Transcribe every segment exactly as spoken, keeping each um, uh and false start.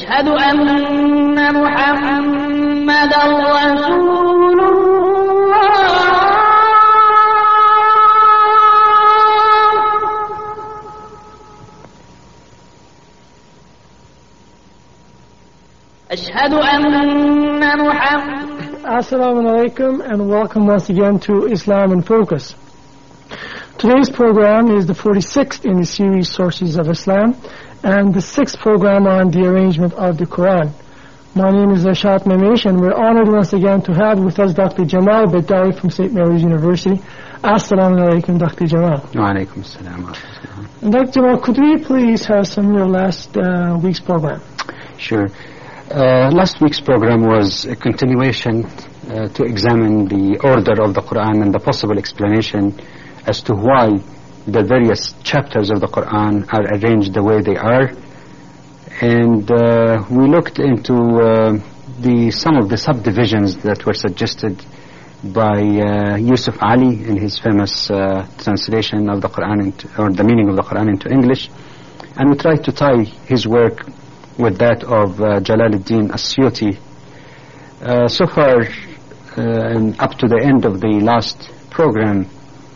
أشهد أن محمدا رسول الله. أشهد أن محمد. Assalamu alaikum and welcome once again to Islam in Focus. Today's program is the forty-sixth in the series Sources of Islam and the sixth program on the arrangement of the Quran. My name is Rashad Mamesh and we're honored once again to have with us Doctor Jamal Badawi from Saint Mary's University. Assalamu alaikum, Doctor Jamal. Wa alaikum assalam. Doctor Jamal, could we please have some of your last uh, week's program? Sure. Uh, last week's program was a continuation uh, to examine the order of the Quran and the possible explanation as to why the various chapters of the Quran are arranged the way they are. And uh, we looked into uh, the some of the subdivisions that were suggested by uh, Yusuf Ali in his famous uh, translation of the Quran into, or the meaning of the Quran into English. And we tried to tie his work with that of uh, Jalaluddin As-Suyuti. Uh, so far, uh, and up to the end of the last program,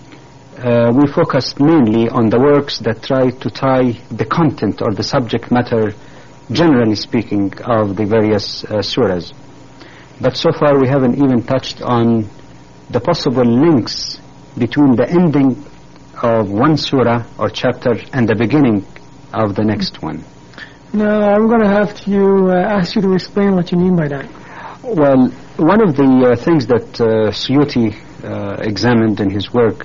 uh, we focused mainly on the works that try to tie the content or the subject matter, generally speaking, of the various uh, surahs. But so far we haven't even touched on the possible links between the ending of one surah or chapter and the beginning of the next one. Now, I'm going to have to uh, ask you to explain what you mean by that. Well, one of the uh, things that uh, Suyuti uh, examined in his work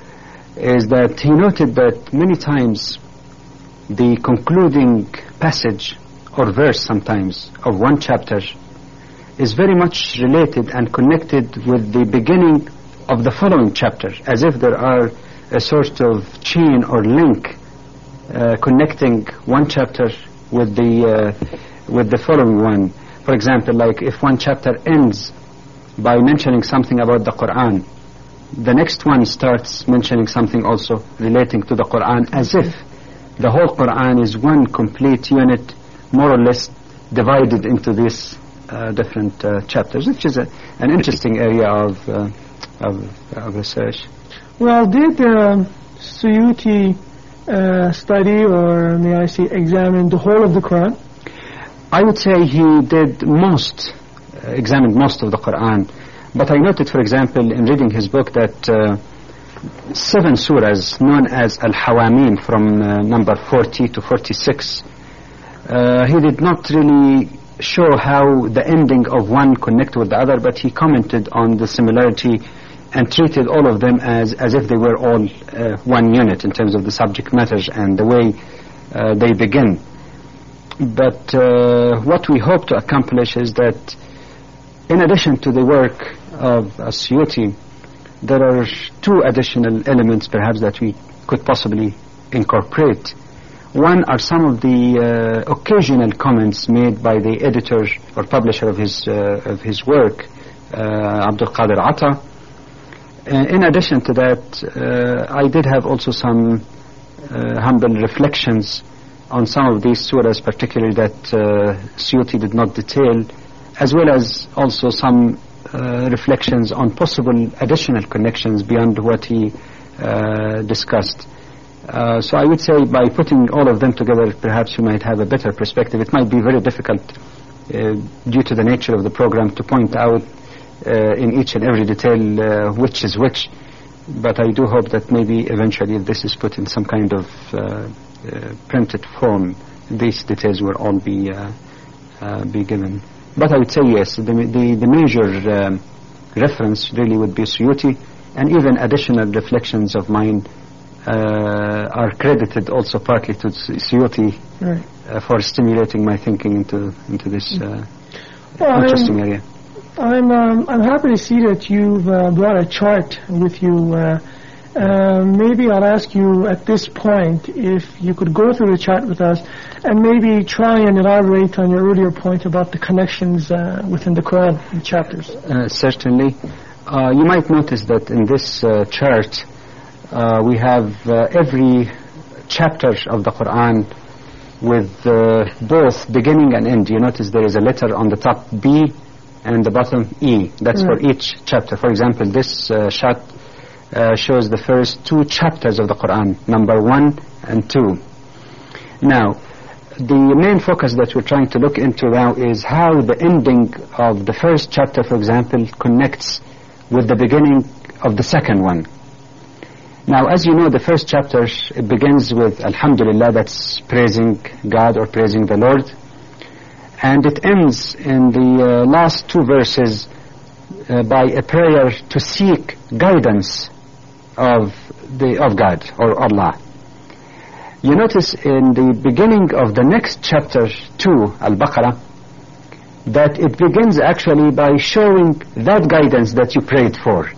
is that he noted that many times the concluding passage or verse sometimes of one chapter is very much related and connected with the beginning of the following chapter, as if there are a sort of chain or link uh, connecting one chapter with the uh, with the following one. For example, like if one chapter ends by mentioning something about the Quran, the next one starts mentioning something also relating to the Quran, as if the whole Quran is one complete unit, more or less divided into these uh, different uh, chapters, which is a, an interesting area of uh, of, of research. Well, did uh, Suyuti Uh, study, or may I say examine the whole of the Quran? I would say he did most, uh, examined most of the Quran. But I noted, for example, in reading his book that uh, seven surahs known as Al-Hawamim from uh, number forty to forty-six, uh, he did not really show how the ending of one connected with the other, but he commented on the similarity and treated all of them as, as if they were all uh, one unit in terms of the subject matters and the way uh, they begin. But uh, what we hope to accomplish is that in addition to the work of As-Suyuti, there are two additional elements perhaps that we could possibly incorporate. One are some of the uh, occasional comments made by the editor or publisher of his, uh, of his work, uh, Abdul Qadir Atta. Uh, in addition to that, uh, I did have also some uh, humble reflections on some of these surahs, particularly that uh, Suyuti did not detail, as well as also some uh, reflections on possible additional connections beyond what he uh, discussed. Uh, so I would say by putting all of them together, perhaps you might have a better perspective. It might be very difficult uh, due to the nature of the program to point out Uh, in each and every detail uh, which is which, but I do hope that maybe eventually if this is put in some kind of uh, uh, printed form, these details will all be uh, uh, be given. But I would say yes, the the, the major um, reference really would be Suyuti, and even additional reflections of mine uh, are credited also partly to Suyuti right. uh, for stimulating my thinking into into this uh, well, interesting area. I'm um, I'm happy to see that you've uh, brought a chart with you. Uh, uh, maybe I'll ask you at this point if you could go through the chart with us and maybe try and elaborate on your earlier point about the connections uh, within the Quran and chapters. Uh, certainly. Uh, you might notice that in this uh, chart uh, we have uh, every chapter of the Quran with uh, both beginning and end. You notice there is a letter on the top B and the bottom E. That's Mm. for each chapter. For example, this uh, shot uh, shows the first two chapters of the Quran, number one and two. Now, the main focus that we're trying to look into now is how the ending of the first chapter, for example, connects with the beginning of the second one. Now, as you know, the first chapter, it begins with Alhamdulillah, that's praising God or praising the Lord. And it ends in the uh, last two verses uh, by a prayer to seek guidance of the of God or Allah. You notice in the beginning of the next chapter two, Al-Baqarah, that it begins actually by showing that guidance that you prayed for.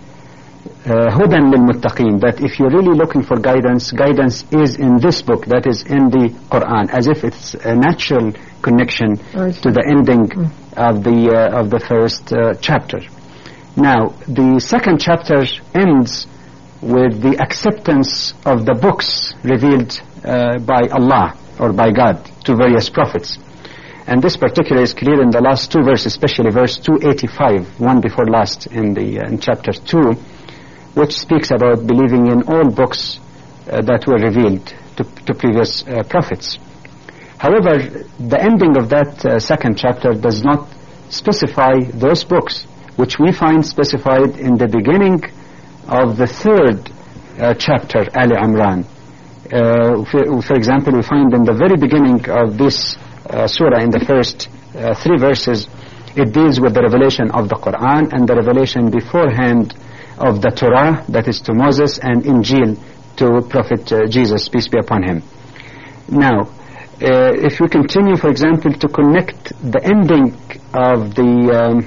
Hudan lil muttaqeen, that if you're really looking for guidance, guidance is in this book, that is in the Quran, as if it's a natural connection to the ending mm. of the uh, of the first uh, chapter. Now, the second chapter ends with the acceptance of the books revealed uh, by Allah or by God to various prophets. And this particular is clear in the last two verses, especially verse two eighty-five, one before last in the uh, in chapter two, which speaks about believing in all books uh, that were revealed to, to previous uh, prophets. However, the ending of that uh, second chapter does not specify those books, which we find specified in the beginning of the third uh, chapter, Ali Imran. Uh, for, for example, we find in the very beginning of this uh, surah, in the first uh, three verses, it deals with the revelation of the Quran and the revelation beforehand of the Torah, that is to Moses, and Injil to Prophet uh, Jesus, peace be upon him. Now, uh, if we continue, for example, to connect the ending of the um,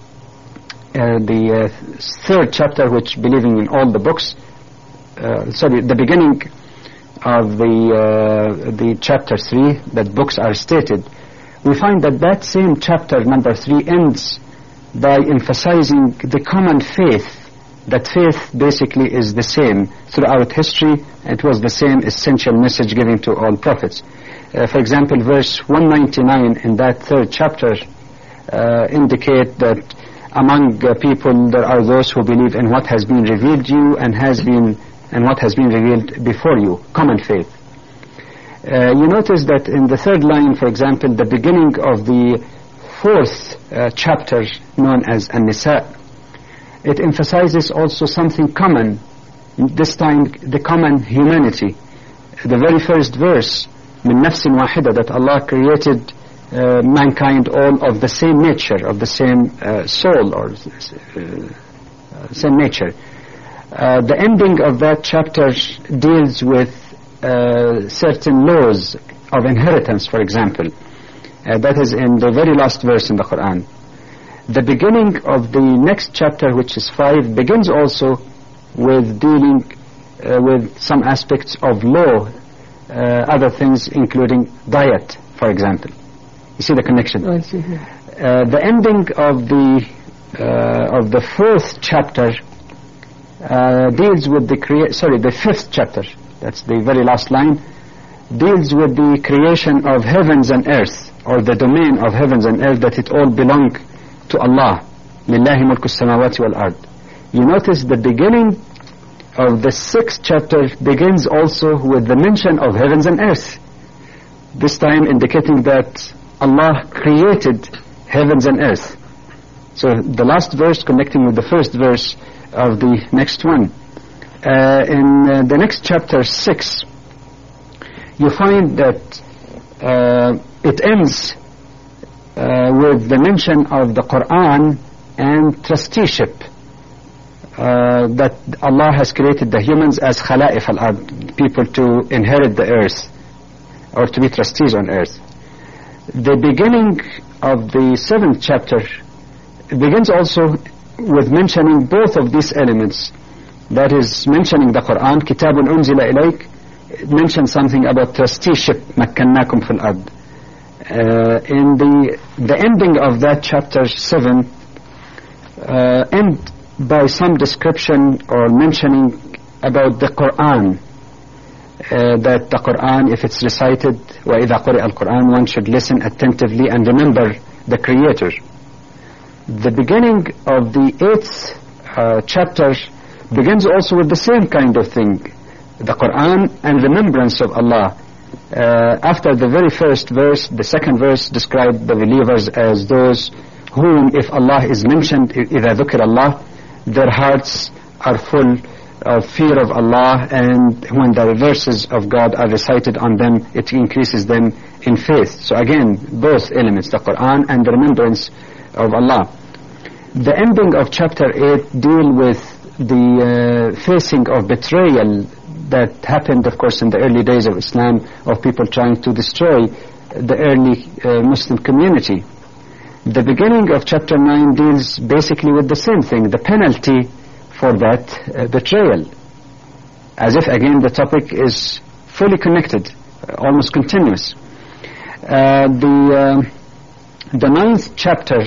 uh, the uh, third chapter, which believing in all the books, uh, sorry, the beginning of the uh, the chapter three, that books are stated, we find that that same chapter number three ends by emphasizing the common faith. That faith basically is the same throughout history. It was the same essential message given to all prophets. Uh, for example, verse one ninety-nine in that third chapter uh, indicate that among uh, people there are those who believe in what has been revealed to you and has been and what has been revealed before you, common faith. Uh, you notice that in the third line, for example, the beginning of the fourth uh, chapter known as An-Nisa, it emphasizes also something common, this time the common humanity. The very first verse, min nafsin wahida, that Allah created uh, mankind all of the same nature, of the same uh, soul or uh, same nature. Uh, the ending of that chapter deals with uh, certain laws of inheritance, for example. Uh, that is in the very last verse in the Quran. The beginning of the next chapter, which is five, begins also with dealing uh, with some aspects of law, uh, other things including diet, for example. You see the connection? I see. Uh, the ending of the uh, of the fourth chapter uh, deals with the crea- sorry, the fifth chapter. That's the very last line. Deals with the creation of heavens and earth, or the domain of heavens and earth, that it all belong to Allah. Lillahi mulku samawati wal ard. You notice the beginning of the sixth chapter begins also with the mention of heavens and earth, this time indicating that Allah created heavens and earth. So the last verse connecting with the first verse of the next one. Uh, in uh, the next chapter six, you find that uh, it ends Uh, with the mention of the Quran and trusteeship, uh, that Allah has created the humans as khala'if al-ard, people to inherit the earth or to be trustees on earth. The beginning of the seventh chapter begins also with mentioning both of these elements, that is mentioning the Quran, kitabun unzila ilayk, mentions something about trusteeship, makkannakum fil ard. Uh, in the the ending of that chapter seven uh, end by some description or mentioning about the Quran, uh, that the Quran, if it's recited, وَإِذَا قُرِئَ الْقُرْآنُ, one should listen attentively and remember the Creator. The beginning of the eighth uh, chapter begins also with the same kind of thing, the Quran and remembrance of Allah. Uh, after the very first verse, the second verse described the believers as those whom, if Allah is mentioned, إِذَا ذُكِرَ اللَّهِ, their hearts are full of fear of Allah, and when the verses of God are recited on them, it increases them in faith. So again, both elements, the Quran and the remembrance of Allah. The ending of chapter eight deal with the uh, facing of betrayal that happened, of course, in the early days of Islam, of people trying to destroy the early uh, Muslim community. The beginning of chapter nine deals basically with the same thing, the penalty for that uh, betrayal, as if again the topic is fully connected, uh, almost continuous. Uh, the uh, the ninth chapter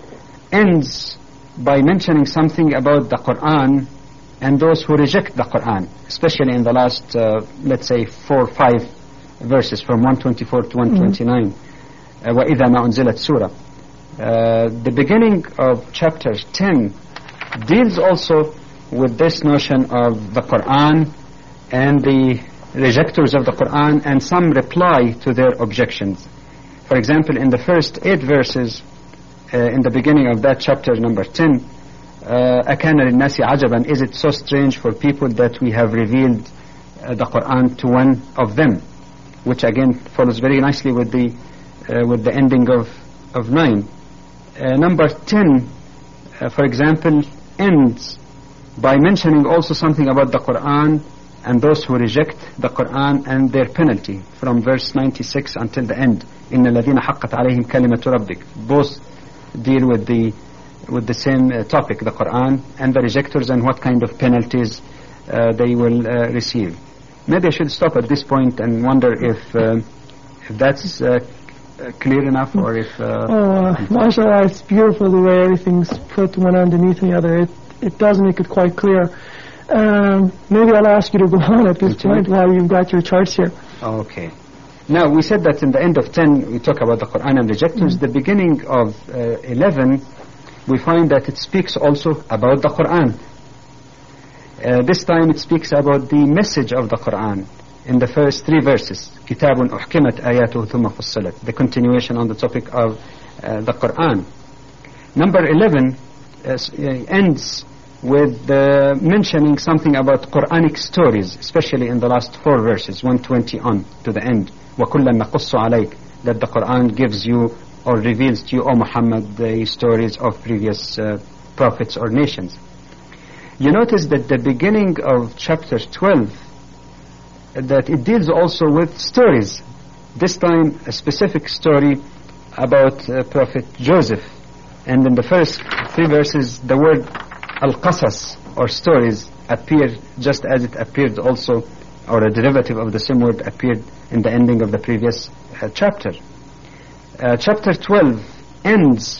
ends by mentioning something about the Quran and those who reject the Quran, especially in the last, uh, let's say, four or five verses from one twenty-four to one twenty-nine. uh, وَإِذَا مَا أُنزِلَتْ سُورَةٌ. Uh, the beginning of chapter ten deals also with this notion of the Quran and the rejectors of the Quran and some reply to their objections. For example, in the first eight verses, uh, in the beginning of that chapter number ten, uh, أَكَانَ لِلنَّاسِ عَجَبًا, is it so strange for people that we have revealed uh, the Quran to one of them, which again follows very nicely with the uh, with the ending of, of nine. Uh, number ten, uh, for example, ends by mentioning also something about the Quran and those who reject the Quran and their penalty, from verse ninety-six until the end. إِنَّ الَّذِينَ حَقَّتْ عَلَيْهِمْ كَلِمَةُ رَبِّكَ. Both deal with the with the same uh, topic, the Quran and the rejectors, and what kind of penalties uh, they will uh, receive. Maybe I should stop at this point and wonder if uh, if that's uh, clear enough, or if... Uh, oh, uh, mashallah, it's beautiful the way everything's put one underneath the other. It, it does make it quite clear. Um, maybe I'll ask you to go on at this point while you've got your charts here. Okay. Now, we said that in the end of ten, we talk about the Quran and rejectors. Mm-hmm. The beginning of uh, eleven, we find that it speaks also about the Quran. Uh, this time it speaks about the message of the Quran in the first three verses. كِتَابٌ أُحْكِمَتْ آيَاتُهُ ثُمَّ فُصِّلَتْ. The continuation on the topic of uh, the Quran. Number eleven uh, ends with uh, mentioning something about Quranic stories, especially in the last four verses, one twenty on to the end. وَكُلًّا نَقُصُّ عَلَيْكَ, that the Quran gives you or reveals to you, O Muhammad, the stories of previous uh, prophets or nations. You notice that the beginning of chapter twelve, that it deals also with stories. This time a specific story about uh, Prophet Joseph. And in the first three verses, the word Al-Qasas, or stories, appeared just as it appeared also, or a derivative of the same word appeared in the ending of the previous uh, chapter. Uh, chapter twelve ends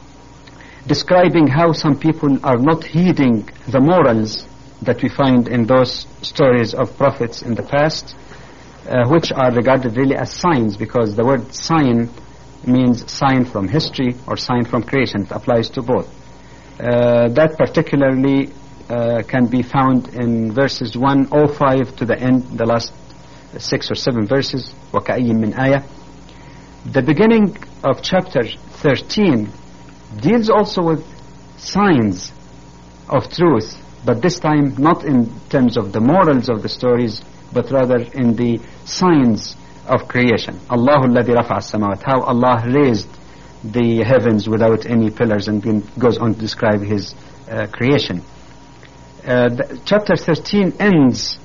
describing how some people are not heeding the morals that we find in those stories of prophets in the past, uh, which are regarded really as signs, because the word sign means sign from history or sign from creation. It applies to both. Uh, that particularly uh, can be found in verses one oh five to the end, the last six or seven verses. وَكَأَيٍّ مِّنْ آيَةٍ. The beginning of chapter thirteen deals also with signs of truth, but this time not in terms of the morals of the stories, but rather in the signs of creation. Allahu alladhi rafa'a as-samawat, how Allah raised the heavens without any pillars, and then goes on to describe His uh, creation. Uh, the, chapter thirteen ends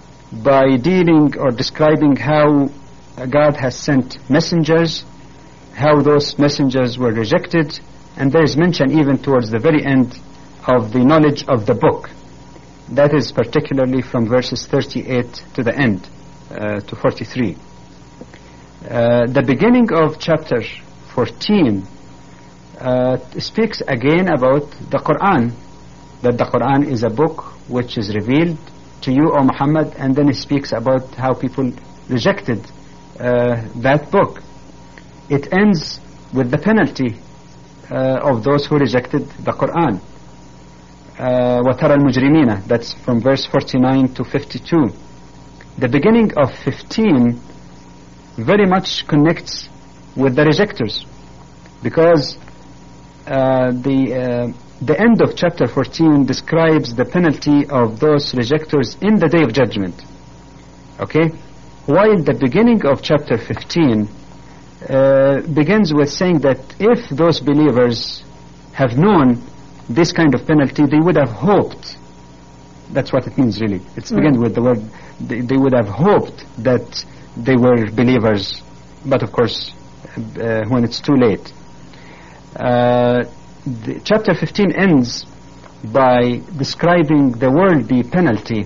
by dealing or describing how God has sent messengers, how those messengers were rejected, and there is mention even towards the very end of the knowledge of the book. That is particularly from verses thirty-eight to the end, uh, to forty-three. Uh, the beginning of chapter fourteen uh, speaks again about the Quran, that the Quran is a book which is revealed to you, O Muhammad, and then he speaks about how people rejected uh, that book. It ends with the penalty uh, of those who rejected the Quran. Uh, وَتَرَى الْمُجْرِمِينَ, that's from verse forty-nine to fifty-two. The beginning of fifteen very much connects with the rejectors, because uh, the uh, the end of chapter fourteen describes the penalty of those rejectors in the day of judgment. Okay? While the beginning of chapter fifteen uh, begins with saying that if those believers have known this kind of penalty, they would have hoped. That's what it means, really. It mm. begins with the word, they, they would have hoped that they were believers, but of course, uh, when it's too late. Uh, the chapter fifteen ends by describing the worldly penalty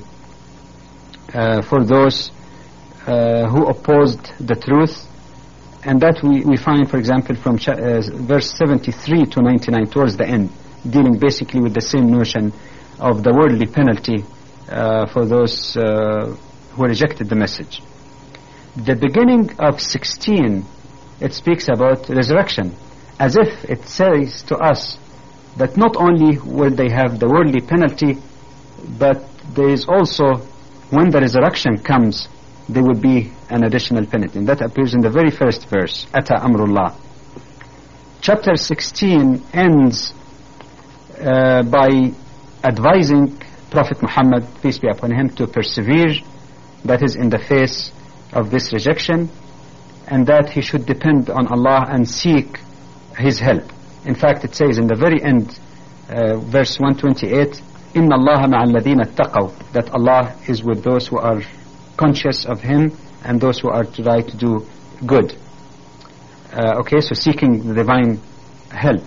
uh, for those uh, who opposed the truth, and that we, we find, for example, from cha- uh, verse seventy-three to ninety-nine, towards the end, dealing basically with the same notion of the worldly penalty uh, for those uh, who rejected the message. The beginning of sixteen, it speaks about resurrection, as if it says to us that not only will they have the worldly penalty, but there is also, when the resurrection comes, there will be an additional penalty. And that appears in the very first verse, Ata Amrullah. Chapter sixteen ends uh, by advising Prophet Muhammad, peace be upon him, to persevere, that is, in the face of this rejection, and that he should depend on Allah and seek His help. In fact, it says in the very end, uh, verse one twenty-eight, إِنَّ اللَّهَ مَعَ الَّذِينَ اتَّقَوْا, that Allah is with those who are conscious of Him and those who are to try to do good. Uh, okay, so seeking the divine help.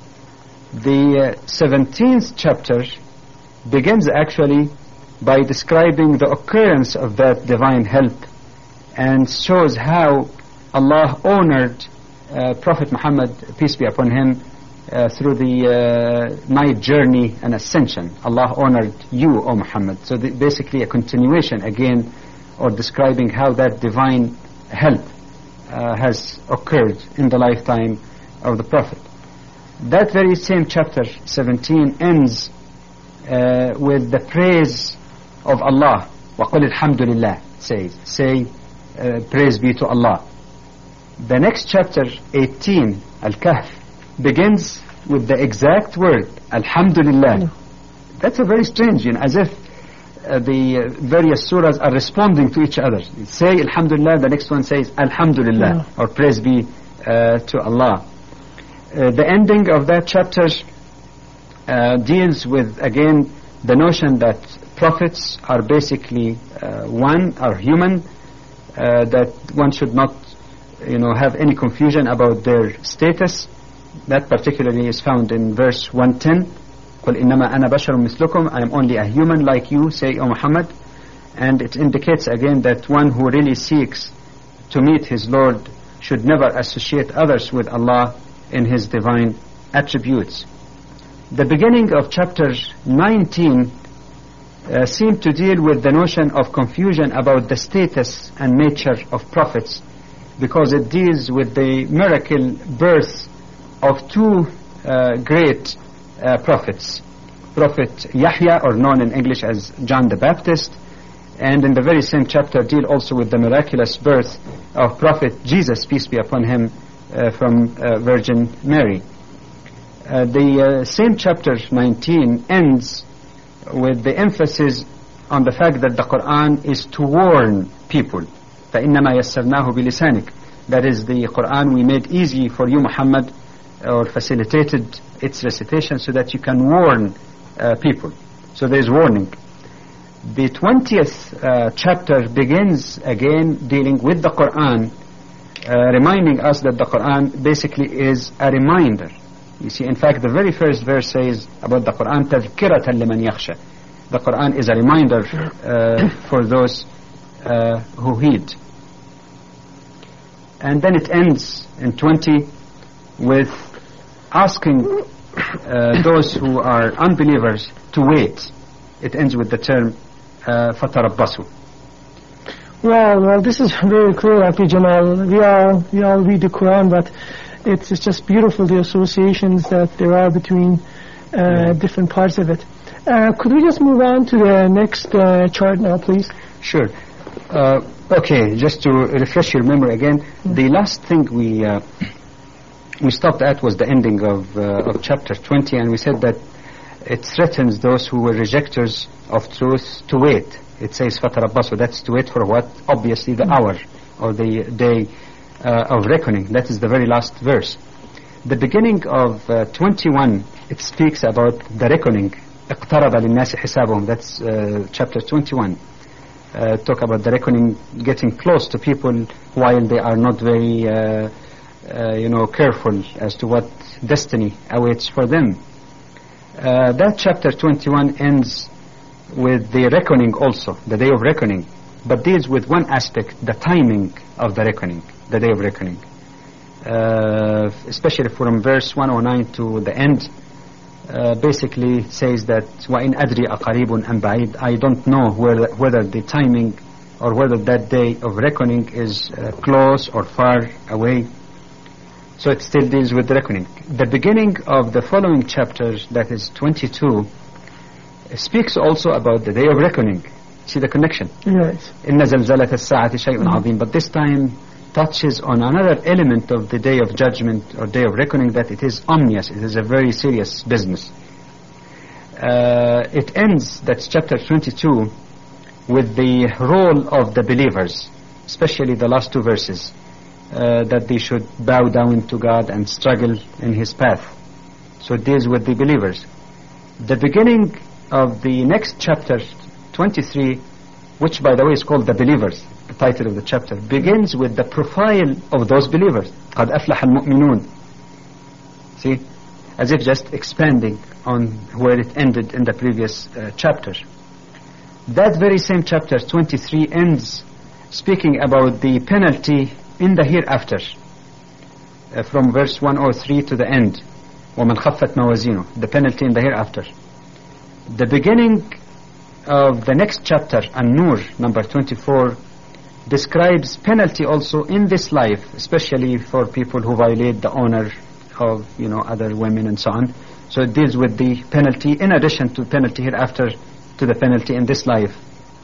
The uh, seventeenth chapter begins actually by describing the occurrence of that divine help, and shows how Allah honored uh, Prophet Muhammad, peace be upon him, uh, through the uh, night journey and ascension. Allah honored you, O Muhammad. So the, basically a continuation again, or describing how that divine help uh, has occurred in the lifetime of the Prophet. That very same chapter seventeen ends uh, with the praise of Allah. وَقُلِ الْحَمْدُ لِلَّهِ, says, say uh, praise be to Allah. The next chapter, eighteen, Al-Kahf, begins with the exact word, Alhamdulillah. Mm. That's a very strange, you know, as if uh, the uh, various surahs are responding to each other. You say Alhamdulillah, the next one says Alhamdulillah, mm. or praise be uh, to Allah. Uh, the ending of that chapter uh, deals with, again, the notion that prophets are basically uh, one, are human, uh, that one should not, you know, have any confusion about their status. That particularly is found in verse one ten. قُلْ إِنَّمَا أَنَا بَشَرٌ مِثْلُكُمْ, I am only a human like you, say, O Muhammad. And it indicates again that one who really seeks to meet his Lord should never associate others with Allah in His divine attributes. The beginning of chapter nineteen uh, seemed to deal with the notion of confusion about the status and nature of prophets, because it deals with the miracle birth of two uh, great uh, prophets. Prophet Yahya, or known in English as John the Baptist, and in the very same chapter deal also with the miraculous birth of Prophet Jesus, peace be upon him, uh, from uh, Virgin Mary. Uh, the uh, same chapter nineteen ends with the emphasis on the fact that the Quran is to warn people. فَإِنَّمَا يَسَّرْنَاهُ بِلِسَانِكَ, that is, the Quran we made easy for you, Muhammad, or facilitated its recitation so that you can warn uh, people. So there is warning. The twentieth uh, chapter begins again dealing with the Quran, uh, reminding us that the Quran basically is a reminder. You see, in fact, the very first verse says about the Quran, تَذْكِرَةً لِمَنْ يَخْشَى. The Quran is a reminder uh, for those uh, who heed. And then it ends in twenty with asking uh, those who are unbelievers to wait. It ends with the term uh, فَتَرَبَّصُوا. Well, well, this is very clear, Akhi Jamal. We all, we all read the Quran, but it's, it's just beautiful, the associations that there are between uh, yeah. different parts of it. Uh, could we just move on to the next uh, chart now, please? Sure. Uh, okay, just to refresh your memory again, mm-hmm. the last thing we uh, we stopped at was the ending of uh, of chapter twenty, and we said that it threatens those who were rejectors of truth to wait. It says فَتَرَبَّصُوا, that's to wait for what? Obviously the hour or the day uh, of reckoning. That is the very last verse. The beginning of uh, twenty-one, it speaks about the reckoning. اقترب للناس حسابهم. That's uh, chapter twenty-one. Uh, talk about the reckoning getting close to people while they are not very, uh, uh, you know, careful as to what destiny awaits for them. Uh, that chapter twenty-one ends with the reckoning also, the day of reckoning, but deals with one aspect, the timing of the reckoning, the day of reckoning. Uh, especially from verse one oh nine to the end, uh, basically says that وَإِنْ أَدْرِي أَقَرِيبٌ أَمْ بَعِيدٌ, I don't know whether, whether the timing or whether that day of reckoning is uh, close or far away. So it still deals with the reckoning. The beginning of the following chapter, that is twenty-two, speaks also about the day of reckoning. See the connection? Yes. إِنَّ زَلْزَلَةَ السَّاعَةِ شَيْءٌ عَظِيمٌ. But this time touches on another element of the day of judgment or day of reckoning, that it is ominous, it is a very serious business. Uh, it ends, that's chapter twenty-two, with the role of the believers, especially the last two verses, uh, that they should bow down to God and struggle in His path. So it deals with the believers. The beginning of the next chapter, twenty-three, which by the way is called the believers, the title of the chapter, begins with the profile of those believers. قَدْ أَفْلَحَ الْمُؤْمِنُونَ. See, as if just expanding on where it ended in the previous uh, chapter. That very same chapter, twenty-three, ends speaking about the penalty in the hereafter, uh, from verse one oh three to the end. وَمَنْ خَفَّتْ مَوَازِينُهُ, the penalty in the hereafter. The beginning of the next chapter, An-Nur, number twenty-four, describes penalty also in this life, especially for people who violate the honor of, you know, other women and so on. So it deals with the penalty in addition to penalty hereafter, to the penalty in this life.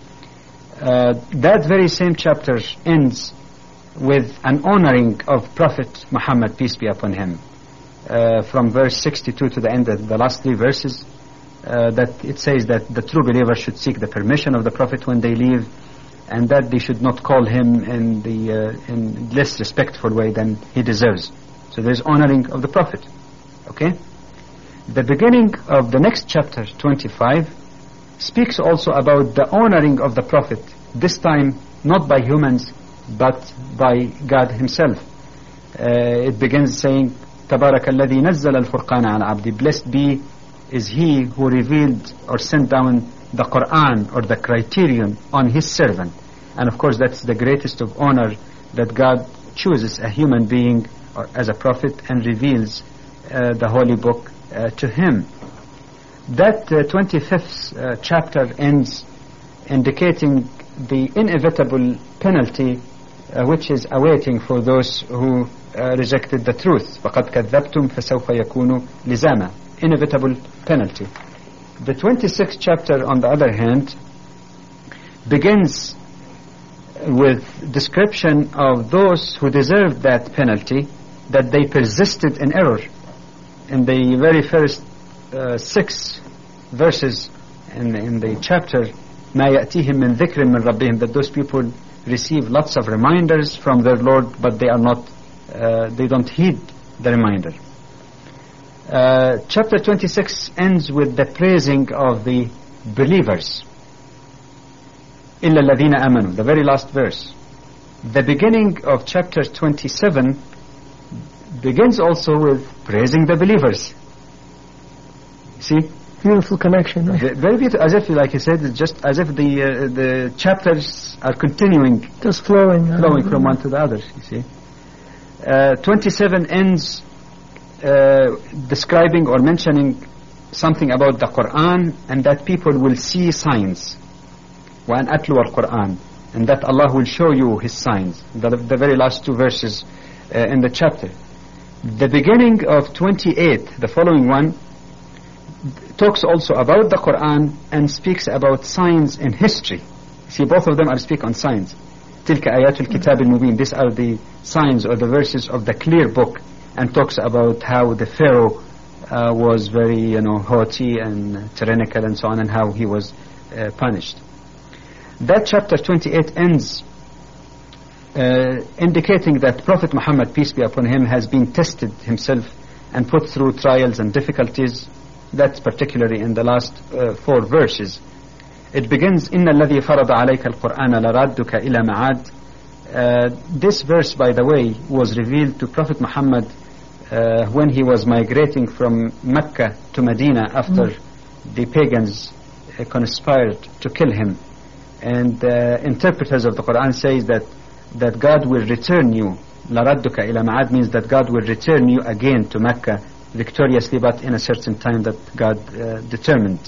Uh, that very same chapter ends with an honoring of Prophet Muhammad, peace be upon him. Uh, from verse sixty-two to the end of the last three verses, uh, that it says that the true believer should seek the permission of the Prophet when they leave, and that they should not call him in the uh, in less respectful way than he deserves. So there is honoring of the Prophet. Okay? The beginning of the next chapter, twenty-five, speaks also about the honoring of the Prophet, this time not by humans but by God Himself. Uh, it begins saying, تبارك الذي نزل الفرقان على عبدي. Blessed be is He who revealed or sent down the Quran or the criterion on His servant. And of course that's the greatest of honor, that God chooses a human being or as a prophet and reveals uh, the holy book uh, to him. That uh, twenty-fifth uh, chapter ends indicating the inevitable penalty uh, which is awaiting for those who uh, rejected the truth. فَقَدْ كَذَّبْتُمْ فَسَوْفَ يَكُونُ لِزَامًا. Inevitable penalty. The twenty-sixth chapter, on the other hand, begins with description of those who deserved that penalty, that they persisted in error. In the very first uh, six verses in, in the chapter, مَا يَأْتِيهِمْ مِنْ ذِكْرٍ مِنْ رَبِّهِمْ, that those people receive lots of reminders from their Lord, but they are not, uh, they don't heed the reminder. Uh, chapter twenty-six ends with the praising of the believers. إِلَّا الَّذِينَ آمَنُوا, the very last verse. The beginning of chapter twenty-seven begins also with praising the believers. See? Beautiful connection. Right? Very beautiful, as if, like you said, just as if the uh, the chapters are continuing, just flowing, flowing uh, from one to the other. You see, uh, twenty-seven ends uh, describing or mentioning something about the Quran, and that people will see signs. وأن أتلو القرآن, and that Allah will show you His signs. The, the very last two verses uh, in the chapter. The beginning of twenty-eight, the following one, talks also about the Quran and speaks about signs in history. See, both of them are speak on signs. تلك آيات الكتاب المبين. These are the signs or the verses of the clear book, and talks about how the Pharaoh uh, was very, you know, haughty and tyrannical and so on, and how he was uh, punished. That chapter twenty-eight ends uh, indicating that Prophet Muhammad, peace be upon him, has been tested himself and put through trials and difficulties. That's particularly in the last uh, four verses. It begins, إِنَّ الَّذِي فَرَضَ عَلَيْكَ الْقُرْآنَ لَرَادُّكَ إِلَى مَعَادٍ. Uh, this verse, by the way, was revealed to Prophet Muhammad uh, when he was migrating from Mecca to Medina after mm. the pagans uh, conspired to kill him. And uh, interpreters of the Quran says that that God will return you. لَرَادُّكَ إِلَى مَعَادٍ means that God will return you again to Mecca victoriously, but in a certain time that God uh, determined.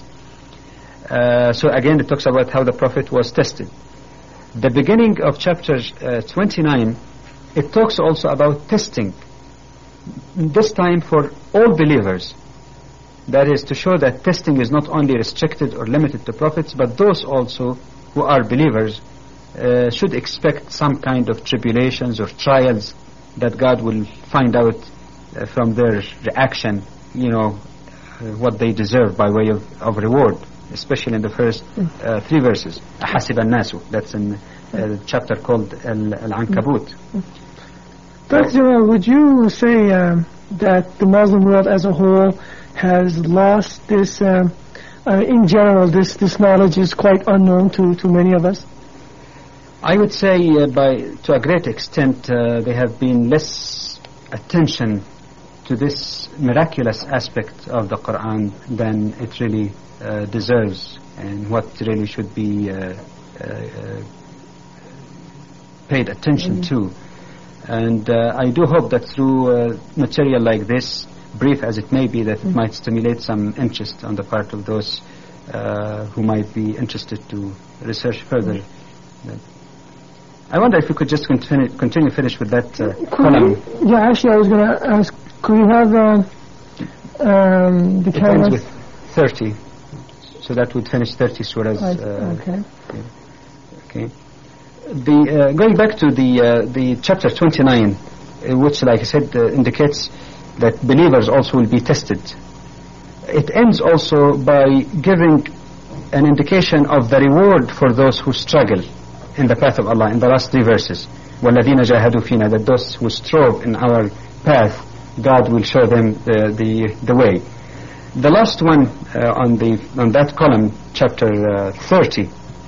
Uh, so again it talks about how the Prophet was tested. The beginning of chapter uh, twenty-nine, it talks also about testing, this time for all believers. That is to show that testing is not only restricted or limited to prophets, but those also who are believers uh, should expect some kind of tribulations or trials that God will find out uh, from their reaction, you know, uh, what they deserve by way of, of reward, especially in the first uh, three verses. أحسب الناس, that's in a chapter called Al-Ankabut. Doctor Jamal, would you say um, that the Muslim world as a whole has lost this, um, uh, in general, this, this knowledge is quite unknown to, to many of us? I would say uh, by to a great extent uh, there have been less attention to this miraculous aspect of the Quran than it really uh, deserves, and what really should be uh, uh, paid attention mm-hmm. to. And uh, I do hope that through uh, material like this, brief as it may be, that mm-hmm. it might stimulate some interest on the part of those uh, who might be interested to research further. Mm-hmm. I wonder if we could just continue, continue finish with that uh, column. We, yeah, actually I was going to ask, could you have uh, um, the it ends with thirty, so that would finish thirty surahs. Uh, okay. Okay. The, uh, going back to the uh, the chapter twenty-nine, uh, which, like I said, uh, indicates that believers also will be tested. It ends also by giving an indication of the reward for those who struggle in the path of Allah in the last three verses. وَالَّذِينَ جَاهَدُوا فِينَا, that those who strove in our path, God will show them the the, the way. The last one uh, on the on that column, chapter uh, thirty,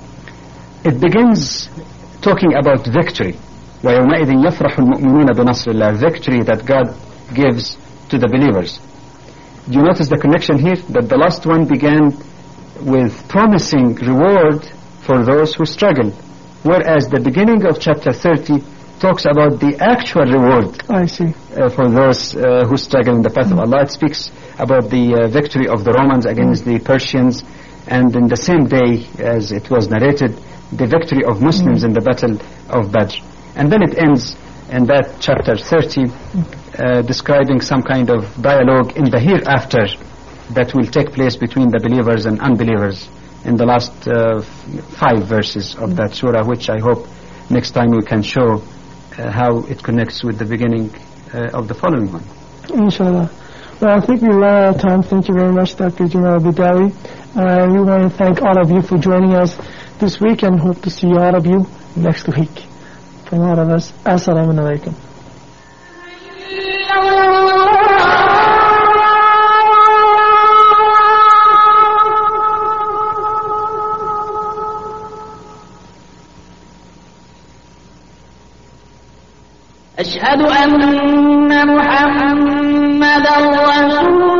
it begins talking about victory. وَيَوْمَئِذٍ يَفْرَحُ الْمُؤْمِنُونَ بِنَصْرِ اللَّهِ, victory that God gives to the believers. Do you notice the connection here? That the last one began with promising reward for those who struggle, whereas the beginning of chapter thirty talks about the actual reward I see. Uh, for those uh, who struggle in the path mm. of Allah. It speaks about the uh, victory of the Romans against mm. the Persians, and in the same day, as it was narrated, the victory of Muslims mm. in the battle of Badr. And then it ends in that chapter thirty uh, describing some kind of dialogue in the hereafter that will take place between the believers and unbelievers in the last uh, five verses of mm. that surah, which I hope next time we can show uh, how it connects with the beginning uh, of the following one. Inshallah. Well, I think we ran out of time. Thank you very much, Doctor Jamal Badawi. Uh, we want to thank all of you for joining us this week, and hope to see all of you next week. From all of us, Assalamu alaikum. أشهد أن محمدا رسول